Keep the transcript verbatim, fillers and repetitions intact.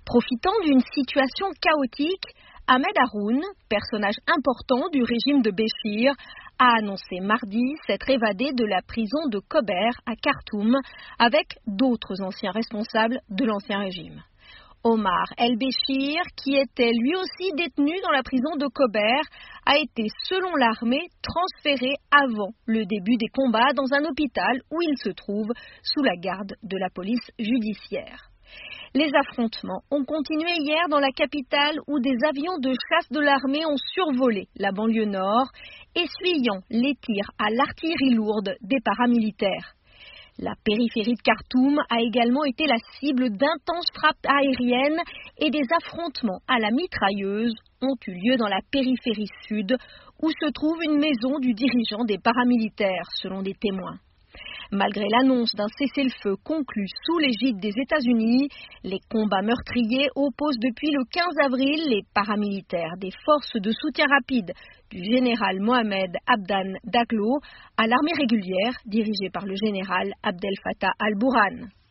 Profitant d'une situation chaotique, Ahmed Haroun, personnage important du régime de Béchir, a annoncé mardi s'être évadé de la prison de Kober à Khartoum avec d'autres anciens responsables de l'ancien régime. Omar El-Béchir, qui était lui aussi détenu dans la prison de Kober, a été, selon l'armée, transféré avant le début des combats dans un hôpital où il se trouve sous la garde de la police judiciaire. Les affrontements ont continué hier dans la capitale où des avions de chasse de l'armée ont survolé la banlieue nord, essuyant les tirs à l'artillerie lourde des paramilitaires. La périphérie de Khartoum a également été la cible d'intenses frappes aériennes et des affrontements à la mitrailleuse ont eu lieu dans la périphérie sud où se trouve une maison du dirigeant des paramilitaires, selon des témoins. Malgré l'annonce d'un cessez-le-feu conclu sous l'égide des États-Unis, les combats meurtriers opposent depuis le quinze avril les paramilitaires des forces de soutien rapide du général Mohamed Abdan Daglo à l'armée régulière dirigée par le général Abdel Fattah al-Burhan.